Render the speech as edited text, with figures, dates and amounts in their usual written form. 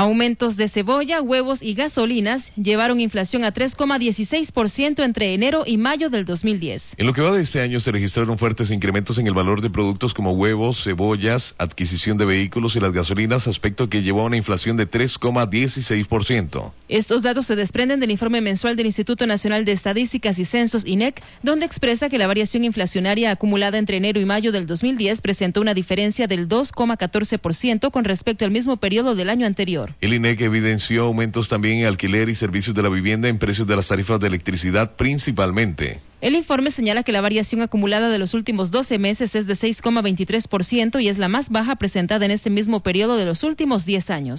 Aumentos de cebolla, huevos y gasolinas llevaron inflación a 3,16% entre enero y mayo del 2010. En lo que va de este año se registraron fuertes incrementos en el valor de productos como huevos, cebollas, adquisición de vehículos y las gasolinas, aspecto que llevó a una inflación de 3,16%. Estos datos se desprenden del informe mensual del Instituto Nacional de Estadísticas y Censos, INEC, donde expresa que la variación inflacionaria acumulada entre enero y mayo del 2010 presentó una diferencia del 2,14% con respecto al mismo periodo del año anterior. El INEC evidenció aumentos también en alquiler y servicios de la vivienda en precios de las tarifas de electricidad principalmente. El informe señala que la variación acumulada de los últimos 12 meses es de 6,23% y es la más baja presentada en este mismo periodo de los últimos 10 años.